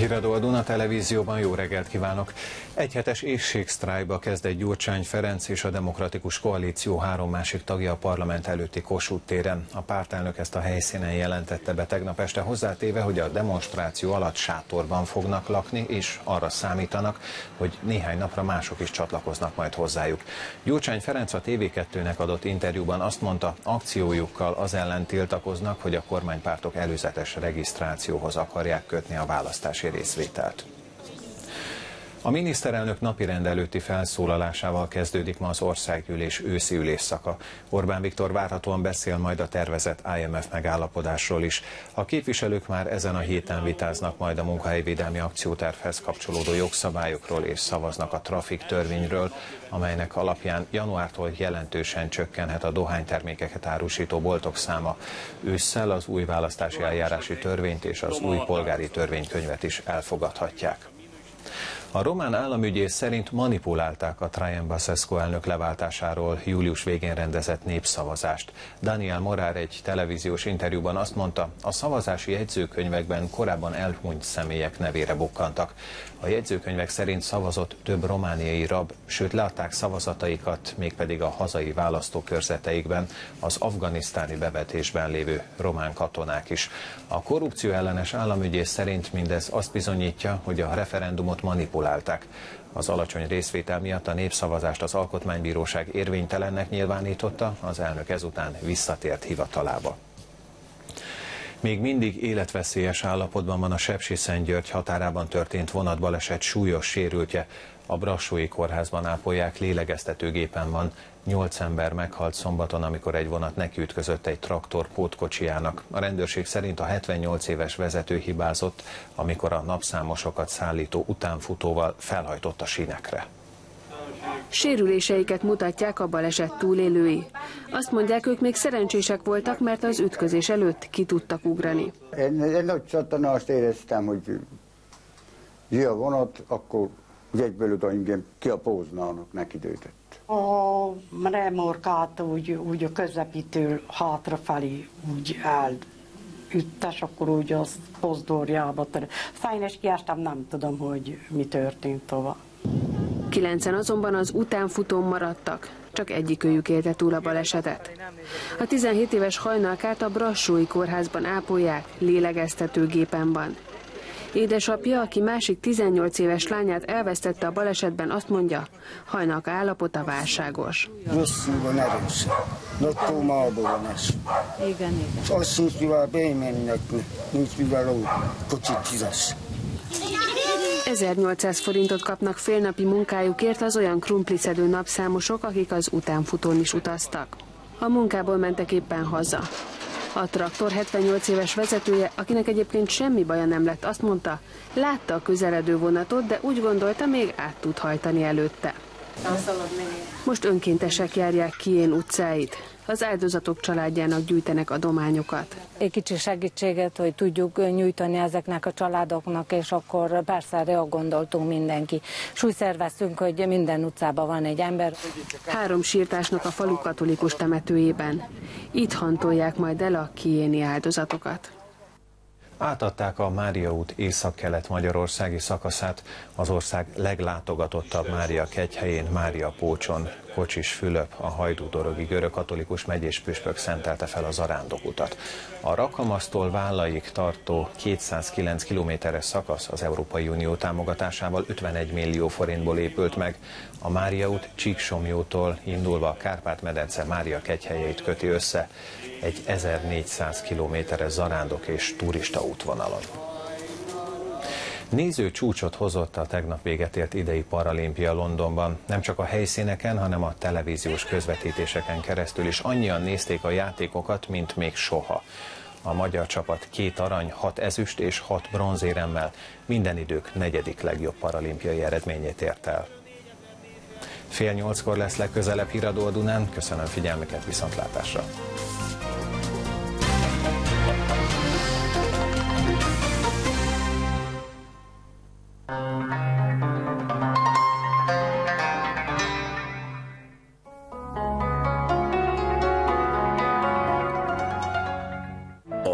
Híradó a Duna Televízióban, jó reggelt kívánok! Egyhetes éhségsztrájkba kezdett Gyurcsány Ferenc és a Demokratikus Koalíció 3 másik tagja a parlament előtti Kossuth téren. A pártelnök ezt a helyszínen jelentette be tegnap este, hozzátéve, hogy a demonstráció alatt sátorban fognak lakni, és arra számítanak, hogy néhány napra mások is csatlakoznak majd hozzájuk. Gyurcsány Ferenc a TV2-nek adott interjúban azt mondta, akciójukkal az ellen tiltakoznak, hogy a kormánypártok előzetes regisztrációhoz akarják kötni a választási részvételt. A miniszterelnök napirend előtti felszólalásával kezdődik ma az országgyűlés őszi ülésszaka. Orbán Viktor várhatóan beszél majd a tervezett IMF megállapodásról is. A képviselők már ezen a héten vitáznak majd a munkahelyvédelmi akciótervhez kapcsolódó jogszabályokról és szavaznak a trafik törvényről, amelynek alapján januártól jelentősen csökkenhet a dohánytermékeket árusító boltok száma. Ősszel az új választási eljárási törvényt és az új polgári törvénykönyvet is elfogadhatják. A román államügyész szerint manipulálták a Traian Basescu elnök leváltásáról július végén rendezett népszavazást. Daniel Morar egy televíziós interjúban azt mondta, a szavazási jegyzőkönyvekben korábban elhunyt személyek nevére bukkantak. A jegyzőkönyvek szerint szavazott több romániai rab, sőt leadták szavazataikat, mégpedig a hazai választókörzeteikben az afganisztáni bevetésben lévő román katonák is. A korrupció ellenes államügyész szerint mindez azt bizonyítja, hogy a referendumot manipulálták. Az alacsony részvétel miatt a népszavazást az Alkotmánybíróság érvénytelennek nyilvánította, az elnök ezután visszatért hivatalába. Még mindig életveszélyes állapotban van a Sepsiszentgyörgy határában történt vonatbaleset súlyos sérültje. A Brassói kórházban ápolják, lélegeztetőgépen van. 8 ember meghalt szombaton, amikor egy vonat nekiütközött egy traktor pótkocsijának. A rendőrség szerint a 78 éves vezető hibázott, amikor a napszámosokat szállító utánfutóval felhajtott a sínekre. Sérüléseiket mutatják a baleset túlélői. Azt mondják, ők még szerencsések voltak, mert az ütközés előtt ki tudtak ugrani. Én nagy csattanást éreztem, hogy jön a vonat, akkor egyből oda engem ki a póznának nekidőtött. A remorkát úgy a közepítől hátrafelé úgy elüttes, akkor úgy az pozdorjába törött. Aztán is kiástam, nem tudom, hogy mi történt tovább. 9-en azonban az utánfutón maradtak, csak egyikőjük élte túl a balesetet. A 17 éves hajnalkát a Brassói kórházban ápolják, lélegeztetőgépen van. Édesapja, aki másik 18 éves lányát elvesztette a balesetben, azt mondja, hajnalka állapota válságos. Rosszul van, erős. Nagy kómában van ez. Igen. És azt nincs, mivel bemennek, nincs, mivel a kocsit fizes. 1800 forintot kapnak félnapi munkájukért az olyan krumpliszedő napszámosok, akik az utánfutón is utaztak. A munkából mentek éppen haza. A traktor 78 éves vezetője, akinek egyébként semmi baja nem lett, azt mondta, látta a közeledő vonatot, de úgy gondolta, még át tud hajtani előtte. Most önkéntesek járják Kijén utcáit. Az áldozatok családjának gyűjtenek adományokat. Egy kicsi segítséget, hogy tudjuk nyújtani ezeknek a családoknak, és akkor persze gondoltunk mindenki. És úgy szerveztünk, hogy minden utcában van egy ember. 3 sírtásnak a falu katolikus temetőjében. Itt hantolják majd el a kijéni áldozatokat. Átadták a Mária út észak-kelet-magyarországi szakaszát az ország leglátogatottabb Mária kegyhelyén, Mária Pócson. Kocsis Fülöp, a hajdúdorogi görögkatolikus megyés püspök szentelte fel a zarándokutat. A Rakhamasztól Vállaig tartó 209 kilométeres szakasz az Európai Unió támogatásával 51 millió forintból épült meg. A Mária út Csíksomjótól indulva a Kárpát-medence Mária kegyhelyeit köti össze egy 1400 kilométeres zarándok és turista útvonalon. Néző csúcsot hozott a tegnap véget ért idei paralimpia Londonban. Nem csak a helyszíneken, hanem a televíziós közvetítéseken keresztül is annyian nézték a játékokat, mint még soha. A magyar csapat 2 arany, 6 ezüst és 6 bronzéremmel minden idők 4. legjobb paralimpiai eredményét ért el. 7:30 lesz legközelebb Híradó a Dunán. Köszönöm figyelmüket, viszontlátásra!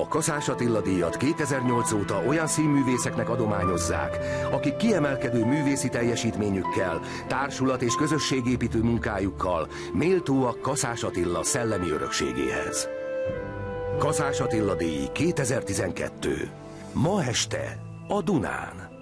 Kaszás Attila díjat 2008 óta olyan színművészeknek adományozzák, akik kiemelkedő művészi teljesítményükkel, társulat- és közösségépítő munkájukkal méltóak Kaszás Attila szellemi örökségéhez. Kaszás Attila díj 2012. Ma este a Dunán.